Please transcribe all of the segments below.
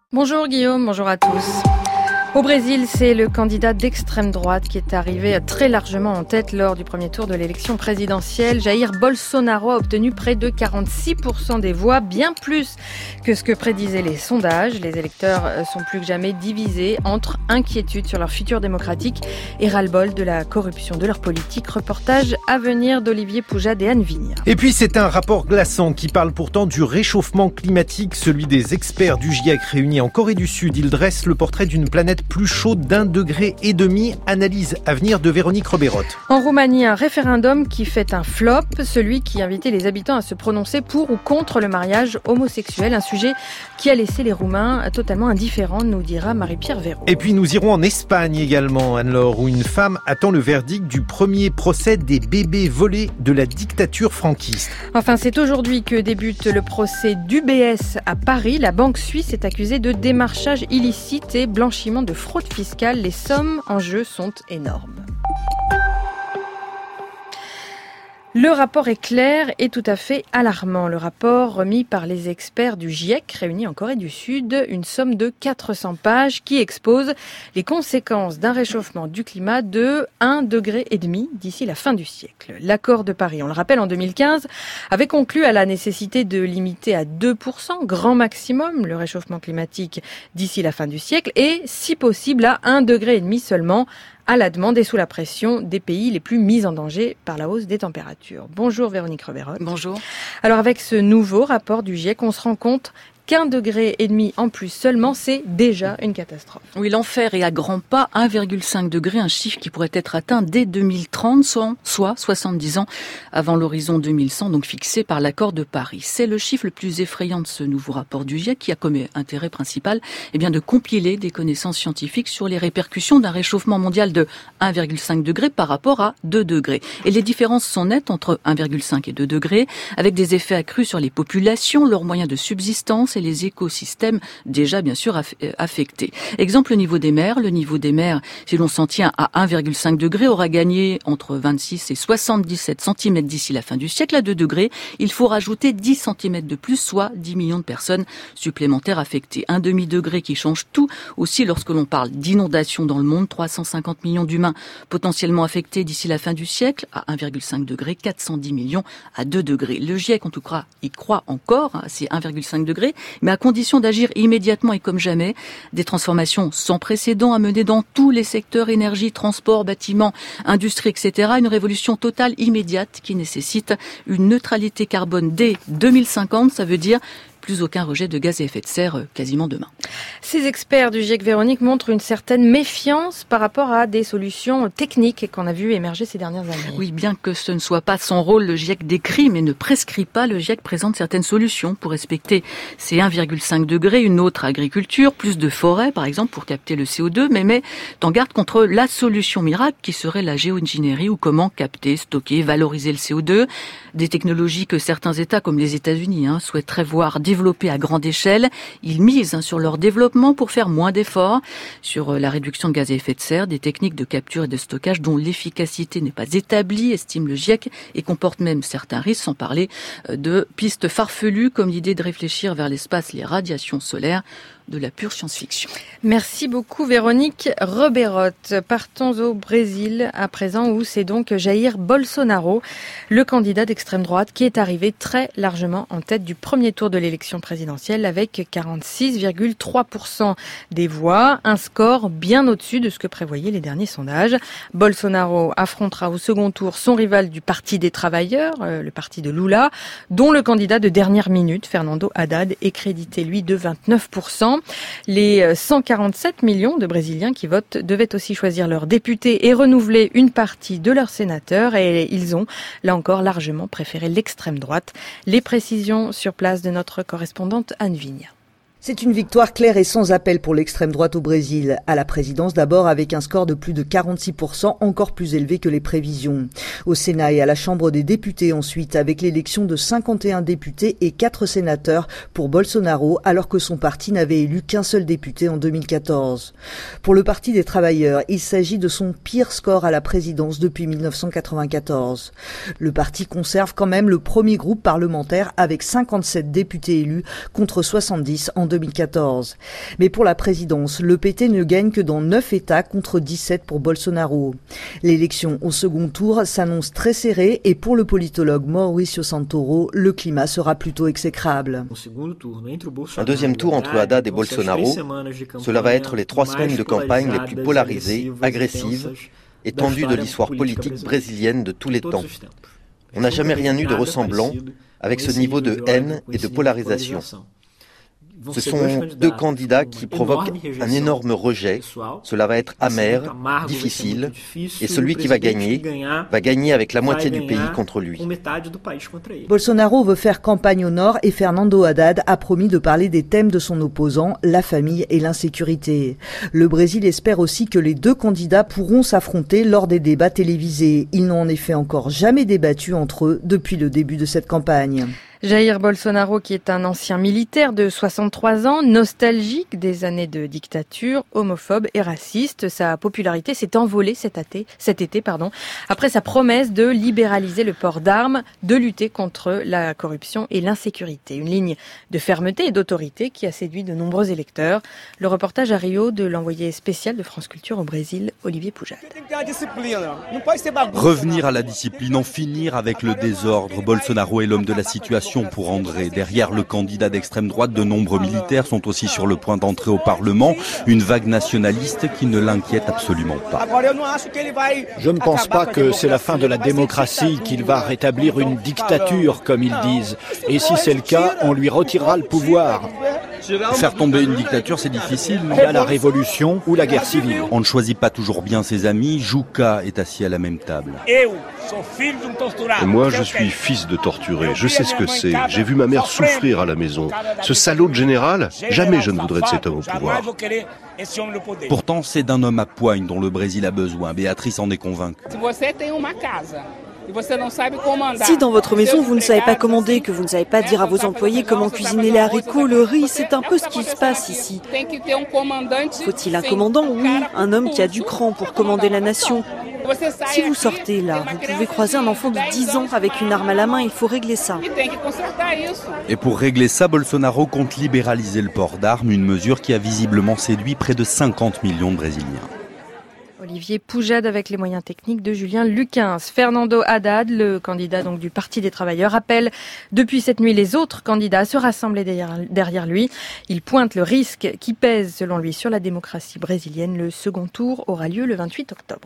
Bonjour Guillaume, bonjour à tous. Au Brésil, c'est le candidat d'extrême droite qui est arrivé très largement en tête lors du premier tour de l'élection présidentielle. Jair Bolsonaro a obtenu près de 46% des voix, bien plus que ce que prédisaient les sondages. Les électeurs sont plus que jamais divisés entre inquiétude sur leur futur démocratique et ras-le-bol de la corruption de leur politique. Reportage à venir d'Olivier Poujade et Anne Vigne. Et puis c'est un rapport glaçant qui parle pourtant du réchauffement climatique, celui des experts du GIEC réunis en Corée du Sud. Il dresse le portrait d'une planète plus chaude d'1,5 degré. Analyse à venir de Véronique Roberotte. En Roumanie, un référendum qui fait un flop, celui qui invitait les habitants à se prononcer pour ou contre le mariage homosexuel, un sujet qui a laissé les Roumains totalement indifférents, nous dira Marie-Pierre Véraud. Et puis nous irons en Espagne également, Anne-Laure, où une femme attend le verdict du premier procès des bébés volés de la dictature franquiste. Enfin, c'est aujourd'hui que débute le procès d'UBS à Paris. La banque suisse est accusée de démarchage illicite et blanchiment de fraude fiscale. Les sommes en jeu sont énormes. Le rapport est clair et tout à fait alarmant. Le rapport remis par les experts du GIEC réunis en Corée du Sud, une somme de 400 pages qui expose les conséquences d'un réchauffement du climat de 1,5 degré d'ici la fin du siècle. L'accord de Paris, on le rappelle, en 2015, avait conclu à la nécessité de limiter à 2%, grand maximum, le réchauffement climatique d'ici la fin du siècle et, si possible, à 1,5 degré seulement, à la demande et sous la pression des pays les plus mis en danger par la hausse des températures. Bonjour Véronique Roberotte. Bonjour. Alors avec ce nouveau rapport du GIEC, on se rend compte qu'1,5 degré en plus seulement, c'est déjà une catastrophe. Oui, l'enfer est à grands pas, 1,5 degré, un chiffre qui pourrait être atteint dès 2030, soit 70 ans avant l'horizon 2100, donc fixé par l'accord de Paris. C'est le chiffre le plus effrayant de ce nouveau rapport du GIEC qui a comme intérêt principal de compiler des connaissances scientifiques sur les répercussions d'un réchauffement mondial de 1,5 degré par rapport à 2 degrés. Et les différences sont nettes entre 1,5 et 2 degrés, avec des effets accrus sur les populations, leurs moyens de subsistance et les écosystèmes déjà bien sûr affectés. Exemple, le niveau des mers. Le niveau des mers, si l'on s'en tient à 1,5 degré, aura gagné entre 26 et 77 cm d'ici la fin du siècle. À 2 degrés, il faut rajouter 10 cm de plus, soit 10 millions de personnes supplémentaires affectées. Un demi-degré qui change tout aussi lorsque l'on parle d'inondations dans le monde. 350 millions d'humains potentiellement affectés d'ici la fin du siècle à 1,5 degré, 410 millions à 2 degrés. Le GIEC, en tout cas, y croit encore à ces 1,5 degrés, mais à condition d'agir immédiatement et comme jamais. Des transformations sans précédent à mener dans tous les secteurs, énergie, transport, bâtiments, industrie, etc. Une révolution totale immédiate qui nécessite une neutralité carbone dès 2050, ça veut dire plus aucun rejet de gaz à effet de serre quasiment demain. Ces experts du GIEC, Véronique, montrent une certaine méfiance par rapport à des solutions techniques qu'on a vues émerger ces dernières années. Oui, bien que ce ne soit pas son rôle, le GIEC décrit mais ne prescrit pas. Le GIEC présente certaines solutions pour respecter ces 1,5 degrés, une autre agriculture, plus de forêts par exemple pour capter le CO2, mais met en garde contre la solution miracle qui serait la géo-ingénierie ou comment capter, stocker, valoriser le CO2. Des technologies que certains États comme les États-Unis souhaiteraient voir développés à grande échelle. Ils misent sur leur développement pour faire moins d'efforts sur la réduction de gaz à effet de serre, des techniques de capture et de stockage dont l'efficacité n'est pas établie, estime le GIEC, et comporte même certains risques, sans parler de pistes farfelues comme l'idée de réfléchir vers l'espace, les radiations solaires, de la pure science-fiction. Merci beaucoup Véronique Roberotte. Partons au Brésil à présent où c'est donc Jair Bolsonaro, le candidat d'extrême droite qui est arrivé très largement en tête du premier tour de l'élection présidentielle avec 46,3% des voix, un score bien au-dessus de ce que prévoyaient les derniers sondages. Bolsonaro affrontera au second tour son rival du Parti des Travailleurs, le parti de Lula, dont le candidat de dernière minute, Fernando Haddad, est crédité lui de 29%. Les 147 millions de Brésiliens qui votent devaient aussi choisir leurs députés et renouveler une partie de leurs sénateurs et ils ont, là encore, largement préféré l'extrême droite. Les précisions sur place de notre correspondante Anne Vigne. C'est une victoire claire et sans appel pour l'extrême droite au Brésil. À la présidence d'abord avec un score de plus de 46%, encore plus élevé que les prévisions. Au Sénat et à la Chambre des députés ensuite, avec l'élection de 51 députés et 4 sénateurs pour Bolsonaro, alors que son parti n'avait élu qu'un seul député en 2014. Pour le Parti des Travailleurs, il s'agit de son pire score à la présidence depuis 1994. Le parti conserve quand même le premier groupe parlementaire avec 57 députés élus contre 70 en en 2014. Mais pour la présidence, le PT ne gagne que dans 9 États contre 17 pour Bolsonaro. L'élection au second tour s'annonce très serrée et pour le politologue Mauricio Santoro, le climat sera plutôt exécrable. Un deuxième tour entre Haddad et Bolsonaro, cela va être les 3 semaines de campagne les plus polarisées, agressives et tendues de l'histoire politique brésilienne de tous les temps. On n'a jamais rien eu de ressemblant avec ce niveau de haine et de polarisation. Ce sont 2 candidats qui provoquent un énorme rejet. Cela va être amer, difficile, et celui qui va gagner avec la moitié du pays contre lui. Bolsonaro veut faire campagne au nord et Fernando Haddad a promis de parler des thèmes de son opposant, la famille et l'insécurité. Le Brésil espère aussi que les 2 candidats pourront s'affronter lors des débats télévisés. Ils n'ont en effet encore jamais débattu entre eux depuis le début de cette campagne. Jair Bolsonaro, qui est un ancien militaire de 63 ans, nostalgique des années de dictature, homophobe et raciste. Sa popularité s'est envolée cet été, après sa promesse de libéraliser le port d'armes, de lutter contre la corruption et l'insécurité. Une ligne de fermeté et d'autorité qui a séduit de nombreux électeurs. Le reportage à Rio de l'envoyé spécial de France Culture au Brésil, Olivier Poujade. Revenir à la discipline, en finir avec le désordre. Bolsonaro est l'homme de la situation pour André. Derrière le candidat d'extrême droite, de nombreux militaires sont aussi sur le point d'entrer au Parlement. Une vague nationaliste qui ne l'inquiète absolument pas. Je ne pense pas que c'est la fin de la démocratie, qu'il va rétablir une dictature, comme ils disent. Et si c'est le cas, on lui retirera le pouvoir. Faire tomber une dictature, c'est difficile. Il y a la révolution ou la guerre civile. On ne choisit pas toujours bien ses amis. Juca est assis à la même table. Moi, je suis fils de torturé. Je sais ce que c'est. J'ai vu ma mère souffrir à la maison. Ce salaud de général, jamais je ne voudrais de cet homme au pouvoir. Pourtant, c'est d'un homme à poigne dont le Brésil a besoin. Béatrice en est convaincue. Si dans votre maison vous ne savez pas commander, que vous ne savez pas dire à vos employés comment cuisiner les haricots, le riz, c'est un peu ce qui se passe ici. Faut-il un commandant? Oui, un homme qui a du cran pour commander la nation. Si vous sortez là, vous pouvez croiser un enfant de 10 ans avec une arme à la main, il faut régler ça. Et pour régler ça, Bolsonaro compte libéraliser le port d'armes, une mesure qui a visiblement séduit près de 50 millions de Brésiliens. Olivier Poujade avec les moyens techniques de Julien Luquins. Fernando Haddad, le candidat donc du Parti des Travailleurs, appelle depuis cette nuit les autres candidats à se rassembler derrière lui. Il pointe le risque qui pèse selon lui sur la démocratie brésilienne. Le second tour aura lieu le 28 octobre.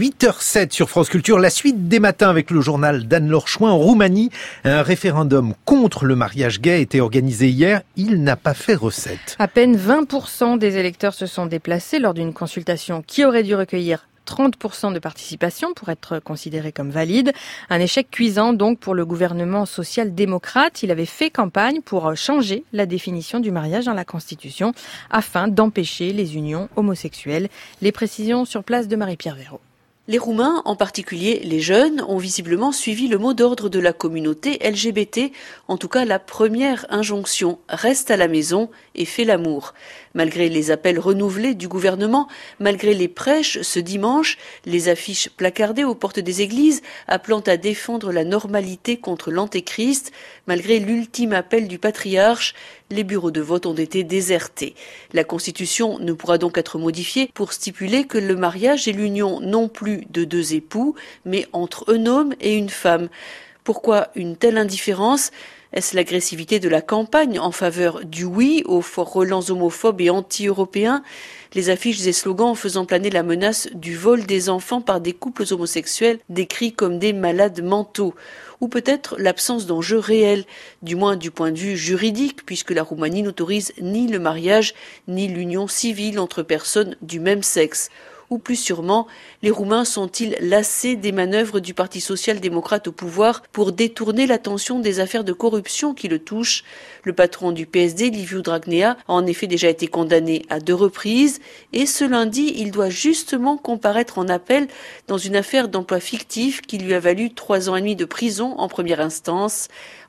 8h07 sur France Culture. La suite des matins avec le journal d'Anne-Laure Chouin. En Roumanie, un référendum contre le mariage gay a été organisé hier. Il n'a pas fait recette. À peine 20% des électeurs se sont déplacés lors d'une consultation qui aurait dû recueillir 30% de participation pour être considéré comme valide. Un échec cuisant donc pour le gouvernement social-démocrate. Il avait fait campagne pour changer la définition du mariage dans la Constitution afin d'empêcher les unions homosexuelles. Les précisions sur place de Marie-Pierre Véraud. Les Roumains, en particulier les jeunes, ont visiblement suivi le mot d'ordre de la communauté LGBT, en tout cas la première injonction « Reste à la maison et fais l'amour ». Malgré les appels renouvelés du gouvernement, malgré les prêches ce dimanche, les affiches placardées aux portes des églises appelant à défendre la normalité contre l'antéchrist, malgré l'ultime appel du patriarche, les bureaux de vote ont été désertés. La Constitution ne pourra donc être modifiée pour stipuler que le mariage est l'union non plus de 2 époux, mais entre un homme et une femme. Pourquoi une telle indifférence ? Est-ce l'agressivité de la campagne en faveur du oui aux forts relents homophobes et anti-européens? Les affiches et slogans faisant planer la menace du vol des enfants par des couples homosexuels décrits comme des malades mentaux. Ou peut-être l'absence d'enjeux réels, du moins du point de vue juridique, puisque la Roumanie n'autorise ni le mariage ni l'union civile entre personnes du même sexe. Ou plus sûrement, les Roumains sont-ils lassés des manœuvres du Parti social-démocrate au pouvoir pour détourner l'attention des affaires de corruption qui le touchent? Le patron du PSD, Liviu Dragnea, a en effet déjà été condamné à 2 reprises et ce lundi, il doit justement comparaître en appel dans une affaire d'emploi fictif qui lui a valu 3 ans et demi de prison en première instance.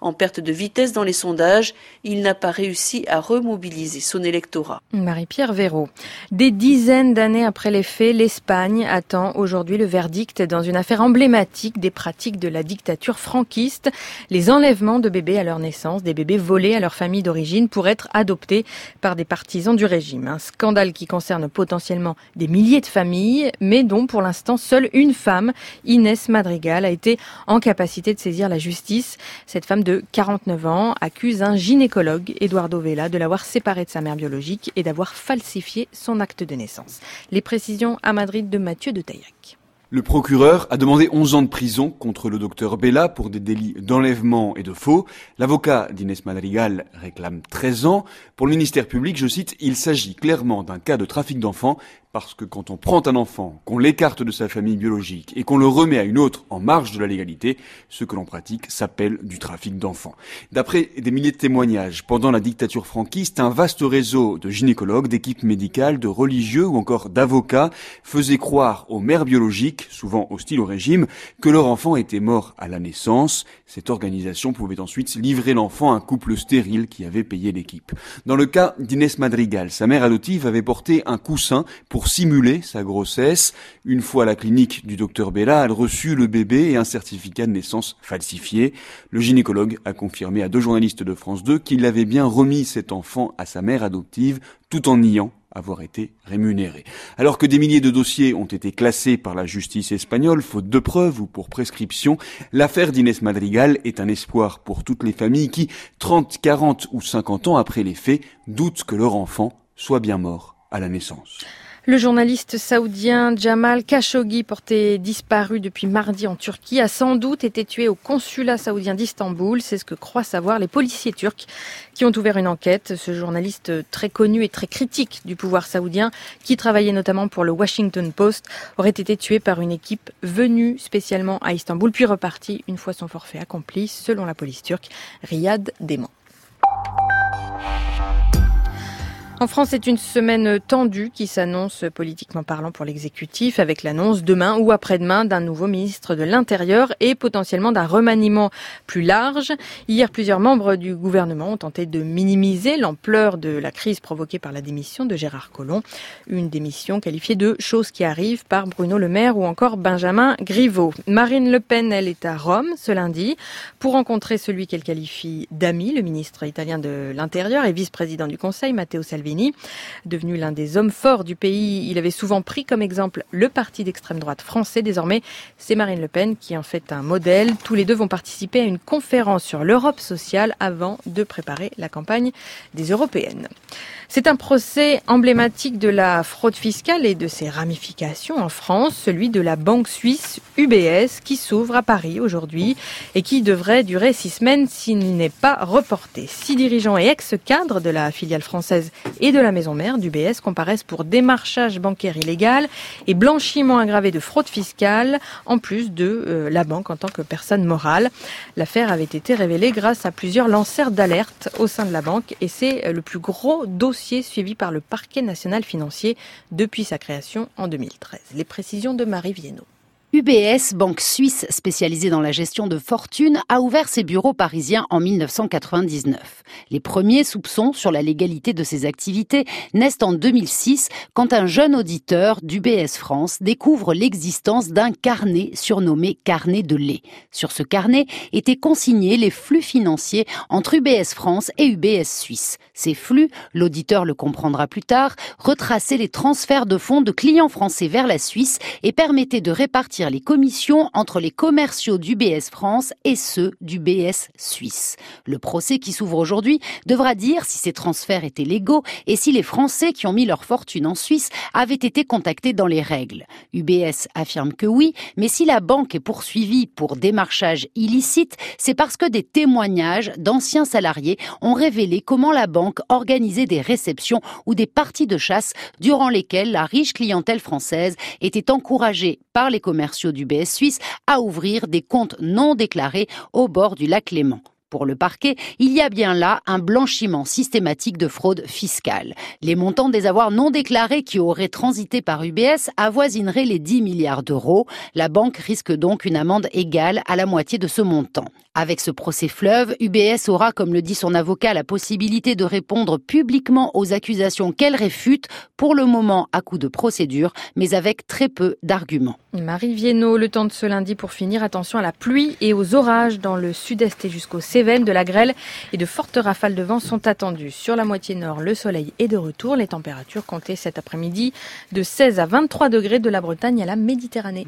En perte de vitesse dans les sondages, il n'a pas réussi à remobiliser son électorat. Marie-Pierre Véraud. Des dizaines d'années après les faits, l'Espagne attend aujourd'hui le verdict dans une affaire emblématique des pratiques de la dictature franquiste. Les enlèvements de bébés à leur naissance, des bébés volés à leur famille d'origine pour être adoptés par des partisans du régime. Un scandale qui concerne potentiellement des milliers de familles, mais dont pour l'instant seule une femme, Inés Madrigal, a été en capacité de saisir la justice. Cette femme de 49 ans accuse un gynécologue, Eduardo Vela, de l'avoir séparée de sa mère biologique et d'avoir falsifié son acte de naissance. Les précisions à Madrid de Mathieu de Taillac. Le procureur a demandé 11 ans de prison contre le docteur Bella pour des délits d'enlèvement et de faux. L'avocat d'Inés Madrigal réclame 13 ans. Pour le ministère public, je cite, « Il s'agit clairement d'un cas de trafic d'enfants parce que quand on prend un enfant, qu'on l'écarte de sa famille biologique et qu'on le remet à une autre en marge de la légalité, ce que l'on pratique s'appelle du trafic d'enfants. » D'après des milliers de témoignages, pendant la dictature franquiste, un vaste réseau de gynécologues, d'équipes médicales, de religieux ou encore d'avocats faisait croire aux mères biologiques, souvent hostiles au régime, que leur enfant était mort à la naissance. Cette organisation pouvait ensuite livrer l'enfant à un couple stérile qui avait payé l'équipe. Dans le cas d'Inés Madrigal, sa mère adoptive avait porté un coussin pour simuler sa grossesse. Une fois à la clinique du docteur Bella, elle reçut le bébé et un certificat de naissance falsifié. Le gynécologue a confirmé à 2 journalistes de France 2 qu'il avait bien remis cet enfant à sa mère adoptive tout en niant avoir été rémunéré. Alors que des milliers de dossiers ont été classés par la justice espagnole, faute de preuves ou pour prescription, l'affaire d'Inés Madrigal est un espoir pour toutes les familles qui, 30, 40 ou 50 ans après les faits, doutent que leur enfant soit bien mort à la naissance. Le journaliste saoudien Jamal Khashoggi, porté disparu depuis mardi en Turquie, a sans doute été tué au consulat saoudien d'Istanbul. C'est ce que croient savoir les policiers turcs qui ont ouvert une enquête. Ce journaliste très connu et très critique du pouvoir saoudien, qui travaillait notamment pour le Washington Post, aurait été tué par une équipe venue spécialement à Istanbul, puis repartie une fois son forfait accompli, selon la police turque. Riyad dément. En France, c'est une semaine tendue qui s'annonce politiquement parlant pour l'exécutif, avec l'annonce demain ou après-demain d'un nouveau ministre de l'Intérieur et potentiellement d'un remaniement plus large. Hier, plusieurs membres du gouvernement ont tenté de minimiser l'ampleur de la crise provoquée par la démission de Gérard Collomb. Une démission qualifiée de « chose qui arrive » par Bruno Le Maire ou encore Benjamin Griveaux. Marine Le Pen, elle, est à Rome ce lundi pour rencontrer celui qu'elle qualifie d'ami, le ministre italien de l'Intérieur et vice-président du Conseil, Matteo Salvini. Devenu l'un des hommes forts du pays, il avait souvent pris comme exemple le parti d'extrême droite français. Désormais, c'est Marine Le Pen qui en fait un modèle. Tous les deux vont participer à une conférence sur l'Europe sociale avant de préparer la campagne des européennes. C'est un procès emblématique de la fraude fiscale et de ses ramifications en France, celui de la banque suisse UBS qui s'ouvre à Paris aujourd'hui et qui devrait durer 6 semaines s'il n'est pas reporté. 6 dirigeants et ex-cadres de la filiale française et de la maison mère d'UBS comparaissent pour démarchage bancaire illégal et blanchiment aggravé de fraude fiscale, en plus de la banque en tant que personne morale. L'affaire avait été révélée grâce à plusieurs lanceurs d'alerte au sein de la banque et c'est le plus gros dossier suivi par le parquet national financier depuis sa création en 2013. Les précisions de Marie Viennot. UBS, banque suisse spécialisée dans la gestion de fortune, a ouvert ses bureaux parisiens en 1999. Les premiers soupçons sur la légalité de ses activités naissent en 2006 quand un jeune auditeur d'UBS France découvre l'existence d'un carnet surnommé carnet de lait. Sur ce carnet étaient consignés les flux financiers entre UBS France et UBS Suisse. Ces flux, l'auditeur le comprendra plus tard, retraçaient les transferts de fonds de clients français vers la Suisse et permettaient de répartir les commissions entre les commerciaux d'UBS France et ceux d'UBS Suisse. Le procès qui s'ouvre aujourd'hui devra dire si ces transferts étaient légaux et si les Français qui ont mis leur fortune en Suisse avaient été contactés dans les règles. UBS affirme que oui, mais si la banque est poursuivie pour démarchage illicite, c'est parce que des témoignages d'anciens salariés ont révélé comment la banque organisait des réceptions ou des parties de chasse durant lesquelles la riche clientèle française était encouragée par les commerciaux d'UBS Suisse à ouvrir des comptes non déclarés au bord du lac Léman. Pour le parquet, il y a bien là un blanchiment systématique de fraude fiscale. Les montants des avoirs non déclarés qui auraient transité par UBS avoisineraient les 10 milliards d'euros. La banque risque donc une amende égale à la moitié de ce montant. Avec ce procès fleuve, UBS aura, comme le dit son avocat, la possibilité de répondre publiquement aux accusations qu'elle réfute, pour le moment à coup de procédure, mais avec très peu d'arguments. Marie Viennot, le temps de ce lundi pour finir. Attention à la pluie et aux orages dans le sud-est et jusqu'aux Cévennes. De la grêle et de fortes rafales de vent sont attendues. Sur la moitié nord, le soleil est de retour. Les températures comptées cet après-midi de 16 à 23 degrés de la Bretagne à la Méditerranée.